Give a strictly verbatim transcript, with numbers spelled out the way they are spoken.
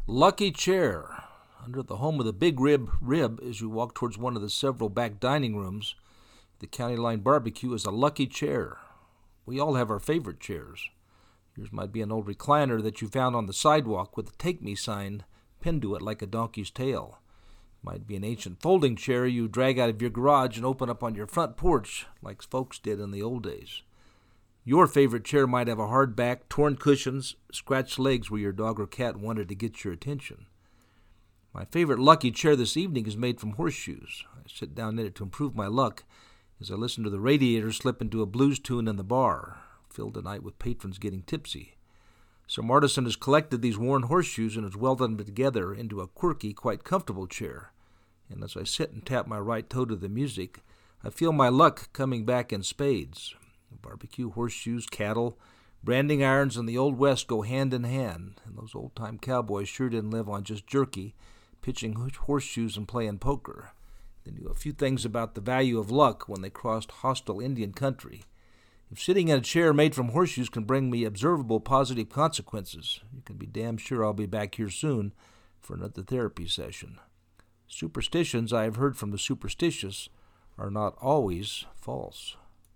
Lucky chair. Under the home of the Big Rib Rib, as you walk towards one of the several back dining rooms, the County Line Barbecue is a lucky chair. We all have our favorite chairs. Yours might be an old recliner that you found on the sidewalk with a Take Me sign pinned to it like a donkey's tail. It might be an ancient folding chair you drag out of your garage and open up on your front porch like folks did in the old days. Your favorite chair might have a hard back, torn cushions, scratched legs where your dog or cat wanted to get your attention. My favorite lucky chair this evening is made from horseshoes. I sit down in it to improve my luck as I listen to the radiator slip into a blues tune in the bar, filled tonight with patrons getting tipsy. Some artisan has collected these worn horseshoes and has welded them together into a quirky, quite comfortable chair. And as I sit and tap my right toe to the music, I feel my luck coming back in spades. Barbecue, horseshoes, cattle, branding irons, and the Old West go hand in hand, and those old-time cowboys sure didn't live on just jerky, pitching horseshoes and playing poker. They knew a few things about the value of luck when they crossed hostile Indian country. If sitting in a chair made from horseshoes can bring me observable positive consequences, you can be damn sure I'll be back here soon for another therapy session. Superstitions I have heard from the superstitious are not always false.